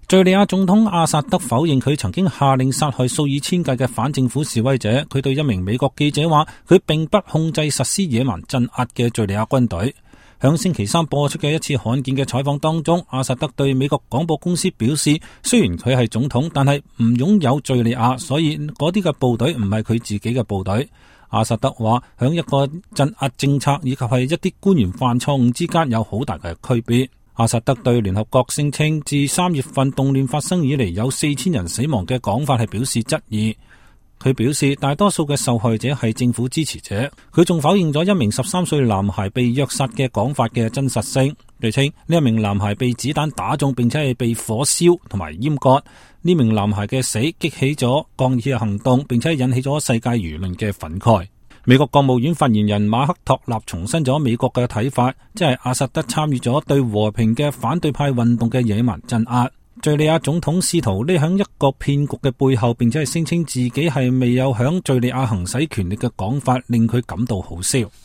敘利亞總統阿薩德否認佢曾經下令殺害數以千計嘅反政府示威者。佢對一名美國記者話，佢並不控制實施野蠻鎮壓嘅敘利亞軍隊。響星期三播出嘅一次罕見嘅採訪當中，阿薩德對美國廣播公司表示，雖然佢係總統，但係唔擁有敘利亞，所以嗰啲嘅部隊唔係佢自己嘅部隊。阿薩德話，響一個鎮壓政策以及係一啲官員犯錯誤之間有好大嘅區別。阿薩德對聯合國聲稱自3月份動亂發生以嚟有4000人死亡嘅講法係表示質疑。佢表示大多數嘅受害者係政府支持者。佢仲否認咗一名13歲男孩被虐殺嘅講法嘅真實性。據稱呢一名男孩被子彈打中，並且係被火燒同埋閹割。呢名男孩嘅死激起咗抗議嘅行動，並且引起咗世界輿論嘅憤慨。美國國務院發言人馬克托納重申咗美國嘅睇法，即係阿薩德參與咗對和平嘅反對派運動嘅野蠻鎮壓。敘利亞總統試圖匿響一個騙局嘅背後，並且係聲稱自己係未有響敘利亞行使權力嘅講法，令佢感到好笑。